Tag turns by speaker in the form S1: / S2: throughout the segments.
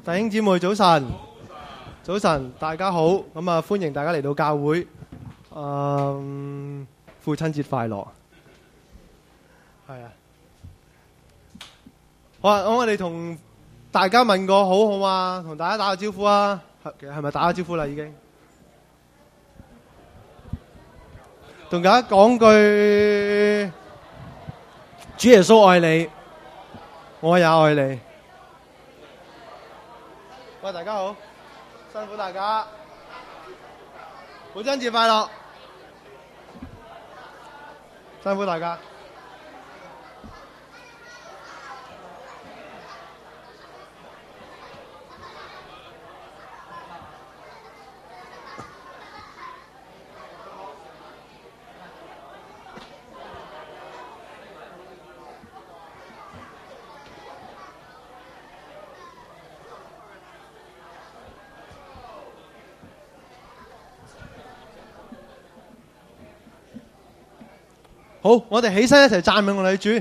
S1: 弟兄姊妹早晨，早晨，大家好。咁啊，歡迎大家嚟到教會。父親節快樂。係啊。好啊，我哋同大家問個好嘛？同大家打個招呼啊。係咪打個招呼啦？已經。同大家講句，主耶穌愛你，我也愛你。喂，大家好，辛苦大家，父親節快樂，辛苦大家。好，我哋起身一齊讚美我哋主。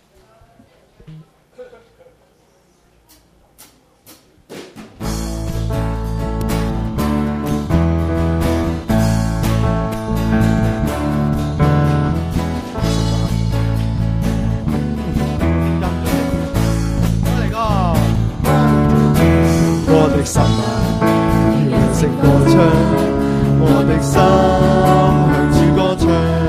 S1: 我的心啊，要聲歌唱，我的心向主歌唱。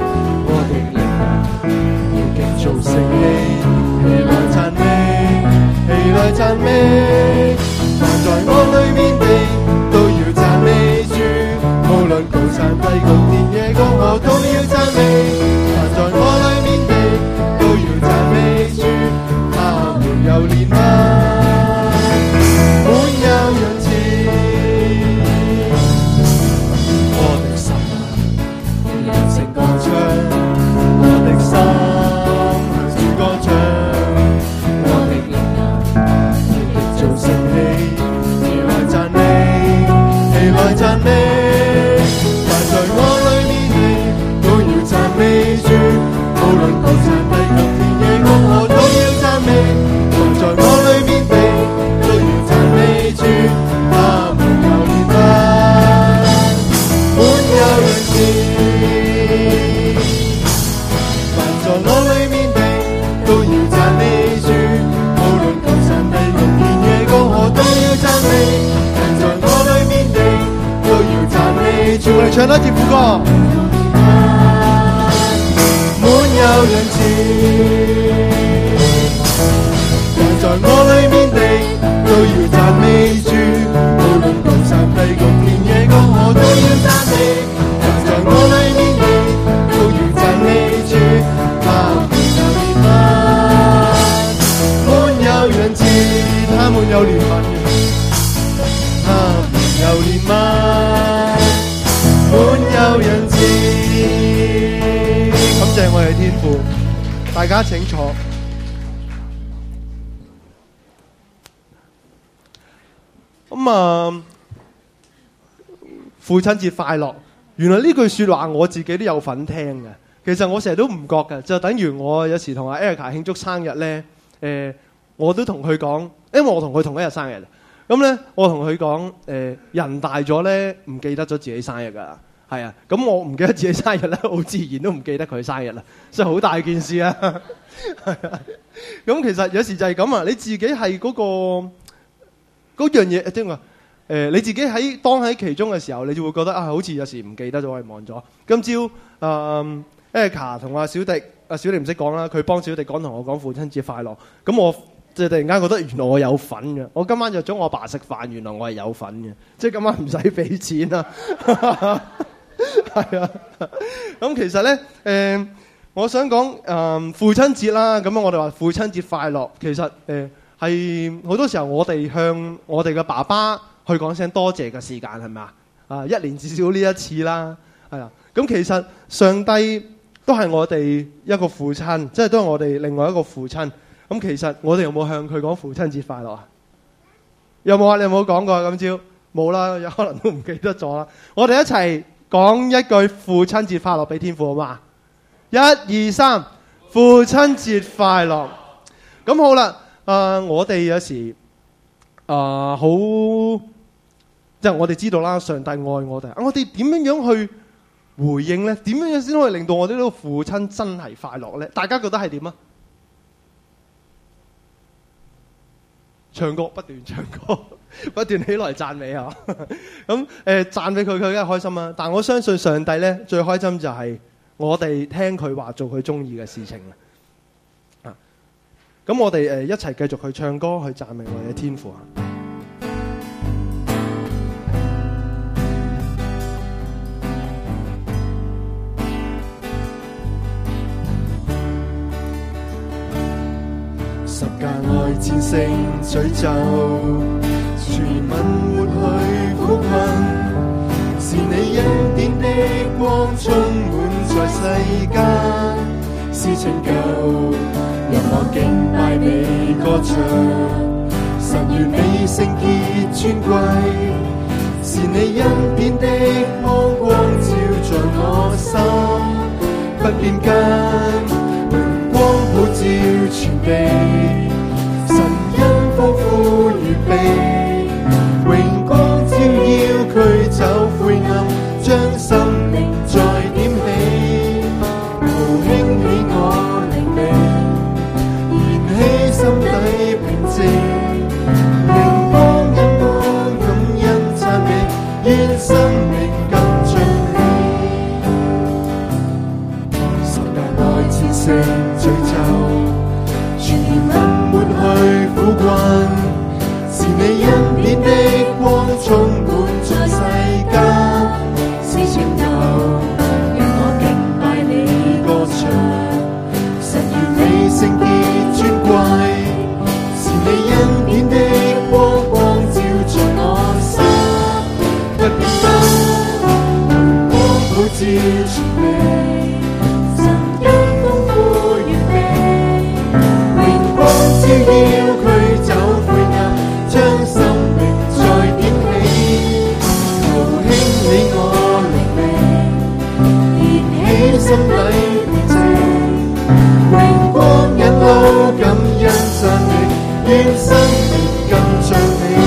S1: 做聖器，起來讚美，起來讚美。凡在我裏面的，都要讚美主。無論高山低谷，田野江河，都要讚美。凡在我裏面的，都要讚美主。他們有憐憫，滿有恩慈。我的心啊，要揚聲歌唱，我的心。讚美，凡在我裏面的，都要讚美主。無論高山低谷，田野江河，都要讚美。凡在我裏面的，都要讚美主。他們有憐憫，滿有恩慈。凡在我裏面的，都要讚美主。無論高山低谷，田野江河，都要讚美。凡在我裏面的，都要讚美主。我哋唱多一次副歌。滿有恩慈，凡在我裏面的，都要讚美主。無論高山低谷，田野江河，都要讚美。凡在我裏面的，都要讚美主。他們有憐憫，滿有恩慈，他們有憐憫。有憐憫，滿有恩慈。感謝我哋天父，大家請坐。父親節快樂。原來呢句説話我自己都有份聽嘅。其實我成日都唔覺嘅，就等於我有時同阿 Erica 慶祝生日呢，我都同佢講，因為我同佢同一日生日。咁咧，我同佢講，人大咗咧，唔記得咗自己生日噶，係啊。咁我唔記得自己生日咧，好自然都唔記得佢生日啦，所以好大件事啊。係啊。咁其實有時就係咁啊，你自己係嗰樣嘢，即係話你自己當喺其中嘅時候，你就會覺得啊，好似有時唔記得咗，我係忘咗。今朝Erica 同阿小迪唔識講啦，佢幫小迪講同我講父親節快樂，咁我就突然間覺得原來我有份嘅，我今晚約咗我爸食飯，原來我係有份嘅，即係今晚唔使俾錢啦。係啊，咁其實咧，我想講父親節啦，咁樣我哋話父親節快樂，其實係好多時候我哋向我哋嘅爸爸去講聲多謝嘅時間係咪啊？一年至少呢一次啦，係啦。咁其實上帝都係我哋一個父親，即係都係我哋另外一個父親。咁其實我哋有冇向佢講父親節快樂啊？有冇啊？你有冇講過啊？今朝冇啦，有可能都唔記得咗啦。我哋一齊講一句父親節快樂俾天父好嘛？1、2、3，父親節快樂。咁好啦，我哋有時好，即係我哋知道啦，上帝愛我哋，我哋點樣去回應呢？點樣先可以令到我哋呢個父親真係快樂呢？大家覺得係點啊？唱歌，不斷唱歌，不斷起來讚美啊！咁讚美佢梗係開心啦。但我相信上帝呢，最開心就係我哋聽佢話，做佢中意嘅事情啊！咁我哋一齊繼續去唱歌，去讚美我哋嘅天父啊！
S2: 十架愛戰勝詛咒，全民抹去苦困，是你恩典的光充滿在世間，是拯救，讓我敬拜你歌唱，神完美聖潔尊貴，是你恩典的光照在我心，不變更。光普照全地，神恩豐富預備，榮光照耀驅走灰暗，將生命再點起，豪興起我靈命，燃起心底平靜，靈光恩光感恩讚美，願生命更像你，十架愛戰勝詛咒，全民抹去苦困，是你恩典的光充滿在世間，是拯救，讓我敬拜你歌唱，神完美聖潔尊貴，是你恩典的光照在我心，不變更，光普照全地。照耀驅走灰暗，將生命再點起，豪興起我靈命，燃起心底平靜，榮光引路感恩讚美，願生命更像你，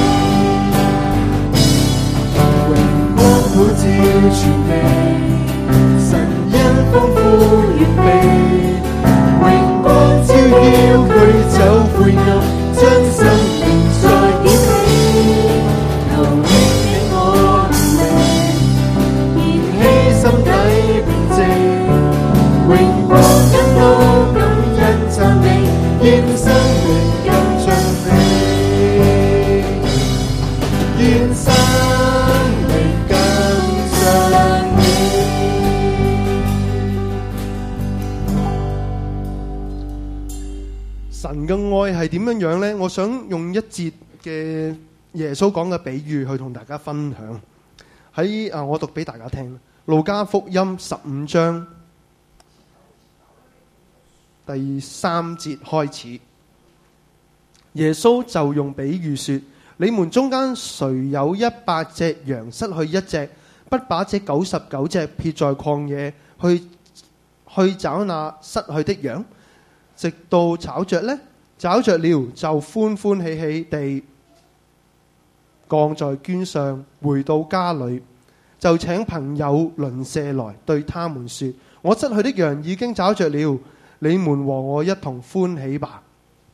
S2: 榮光普照全地，神恩豐富完備，榮光照耀驅走灰暗，將生命再點起，豪興起我靈命，燃起心底平靜，榮光引路感恩讚美，願生命更像你，願生命更像你。
S1: 神嘅愛係點樣樣呢？我想用一節嘅耶穌講嘅比喻去同大家分享。喺我讀俾大家聽，路加福音15章第3節開始，耶穌就用比喻說：你們中間誰有100隻羊失去一隻，不把這99隻撇在曠野去找那失去的羊？直到找着呢，找着了就歡歡喜喜地降在肩上，回到家裏，就請朋友鄰舍來，對他們說：我失去的羊已經找着了，你們和我一同歡喜吧。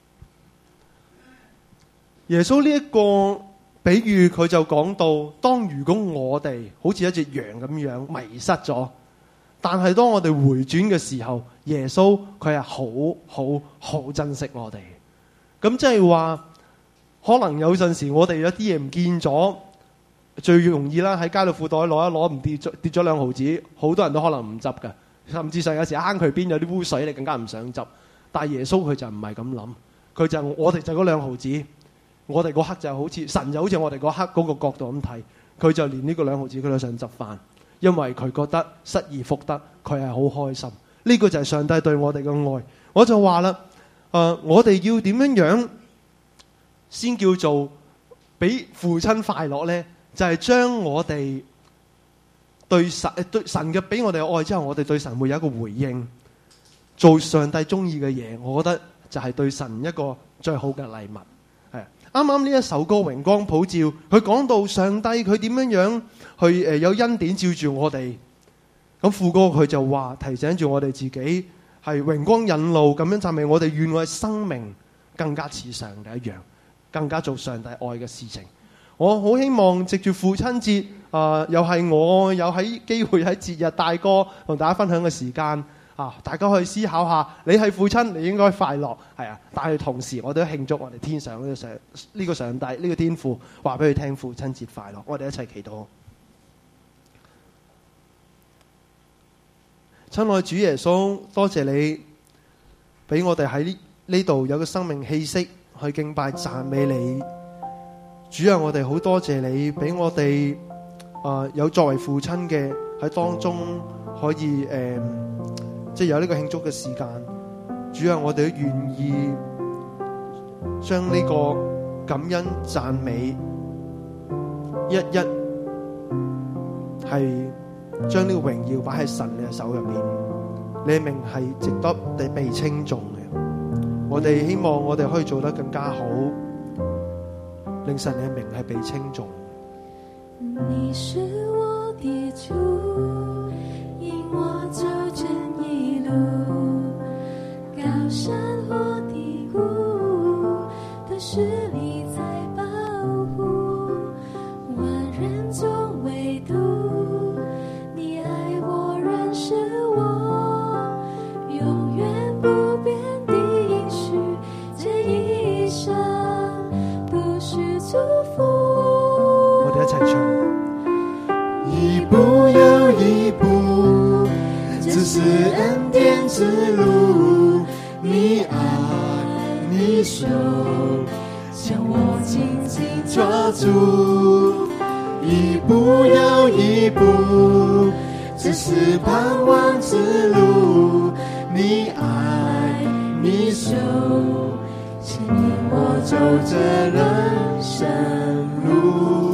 S1: 耶穌呢一個比喻，佢就講到，當如果我哋好似一隻羊咁樣迷失咗，但係當我哋回轉嘅時候，耶穌佢係好珍惜我哋。咁即係話，可能有陣時我哋有啲嘢唔見咗，最容易啦，喺街度褲袋攞一攞，唔跌咗2毫子，好多人都可能唔執㗎。甚至上有時坑渠邊有啲污水，你更加唔想執。但係耶穌佢就唔係咁諗，佢就我哋就嗰2毫子，我哋嗰刻就好似神就好似我哋嗰刻嗰個角度咁睇，佢就連呢個2毫子佢都想執翻。因為佢覺得失而復得，佢係好開心。呢個就係上帝對我哋嘅愛。我就話啦，我哋要點樣先叫做俾父親快樂呢？就係將我哋對神嘅俾我哋嘅愛之後，我哋對神會有一個回應，做上帝中意嘅嘢。我覺得就係對神一個最好嘅禮物。係啱啱呢一首歌《榮光普照》，佢講到上帝佢點樣去有恩典照住我哋。咁副歌佢就話提醒住我哋自己係榮光引路咁樣讚美我哋，願我嘅生命更加似上帝一樣，更加做上帝愛嘅事情。我好希望藉住父親節，又係我有喺機會喺節日大歌同大家分享嘅時間。大家可以思考下，你係父親，你應該快樂，係啊！但係同時，我都慶祝我哋天上呢個上帝，呢個天父，話俾佢聽父親節快樂。我哋一齊祈禱。親愛主耶穌，多謝你俾我哋喺呢度有個生命氣息去敬拜讚美你。主啊，我哋好多謝你俾我哋有作為父親嘅喺當中可以即係有呢個慶祝嘅時間。主啊，我哋都願意將呢個感恩讚美一係將呢個榮耀擺喺神你嘅手入面。你嘅名係值得地被稱頌嘅。我哋希望我哋可以做得更加好，令神你嘅名係被稱頌。
S3: 你是我的主，引我走正義路，高山或低谷，都是你在保護。萬人中唯獨你愛我，認識我，永遠不變的應許，這一生都是祝福。
S1: 我哋一齊唱。
S2: 一步又一步，這是恩典之路，你愛你手將我緊緊抓住。一步又一步，這是盼望之路，你愛你手牽引我走這人生路。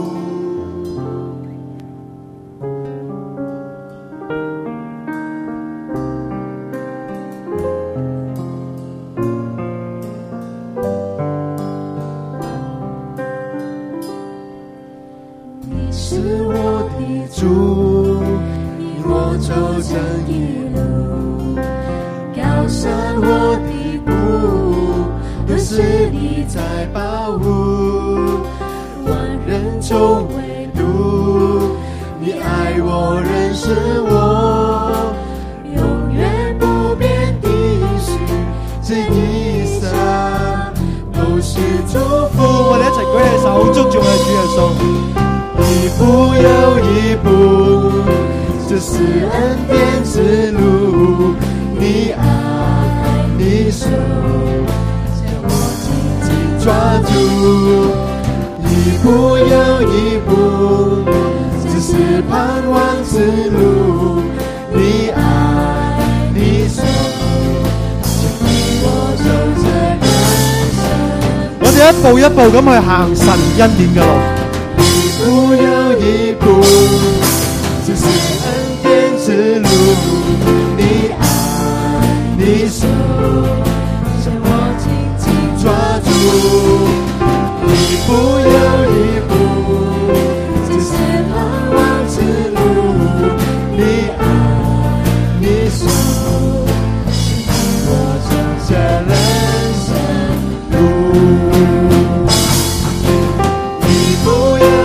S2: 主，引我走正義路，高山或低谷，都是你在保護。萬人中唯獨你愛我，認識我，永遠不變的應許，這一生都是祝福。
S1: 我哋一齊舉起手，捉住我哋主耶穌。
S2: 一步又一步，這是恩典之路，你愛你手將我緊緊抓住。一步又一步，這是盼望之路，你愛你手牽引我走這人生。
S1: 我哋一步一步咁去行神恩典嘅路。
S2: 一步又一步，這是恩典之路，你愛你手將我緊緊抓住。一步又一步，這是盼望之路，你愛你手牽引我走這人生路。一步又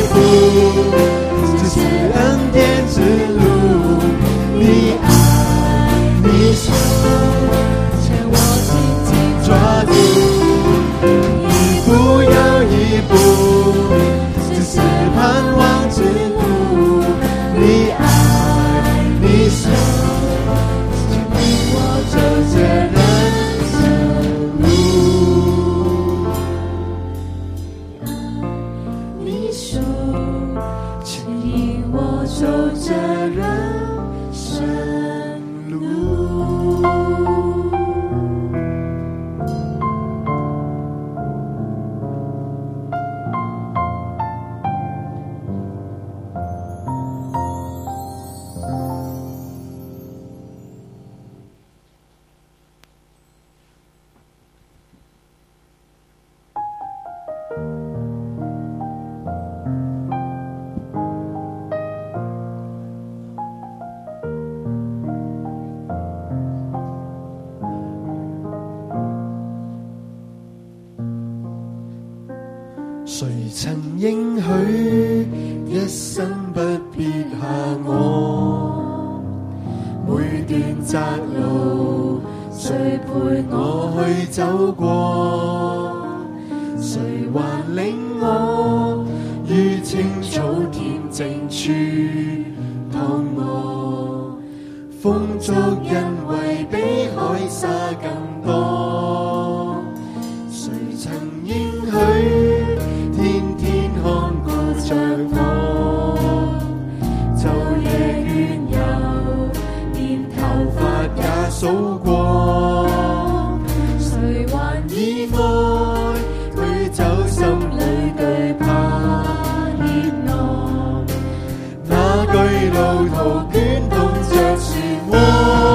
S2: 這是恩典之路，你愛你手牽我緊緊抓住。一步又一步，這是盼望之路，你愛你手牽引我走這人生路。你手牽引我走這人生路。 誰曾應許一生不撇下我？每段窄路，誰陪我去走過？誰還領我於青草恬靜處躺臥？風足因為比海沙更多。誰曾應許天天看顧着我？晝夜怨尤，連頭髮也數過。誰還以愛驅走心裏懼怕怯懦？那巨路途捲動着漩渦。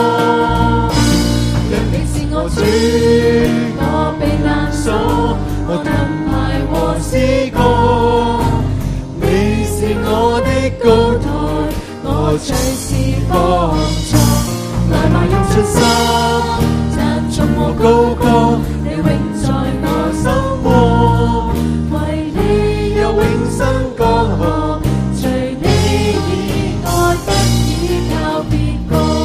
S2: 若你是我主，我避難所，我盾牌和詩歌。你是我的高台，我隨時放縱。來吧，用信心讚頌和高歌，你永在我心窩。為你有永生江河，除你以外不依靠別個。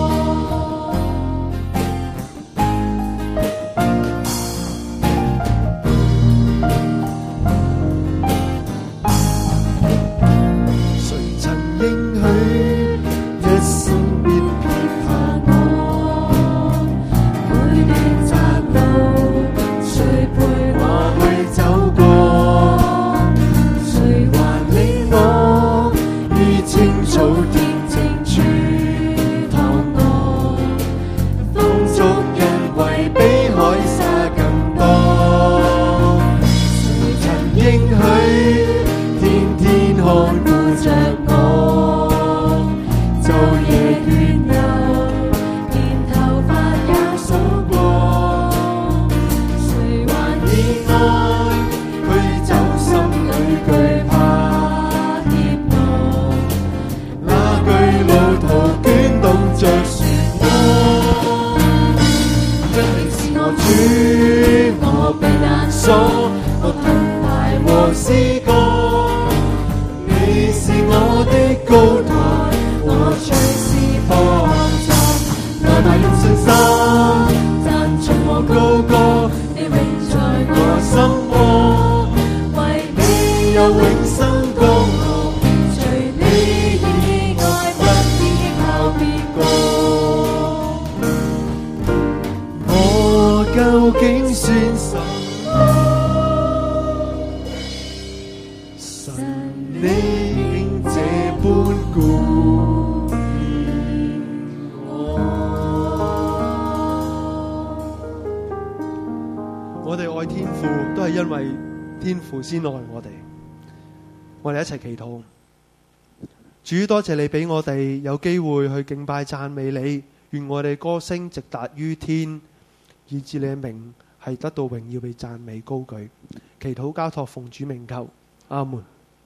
S1: 先愛我哋，我哋一齊祈禱。主，多謝你俾我哋有機會去敬拜讚美你，願我哋歌聲直達於天，以致你嘅名係得到榮耀被讚美高舉。祈禱交託奉主名求，阿門。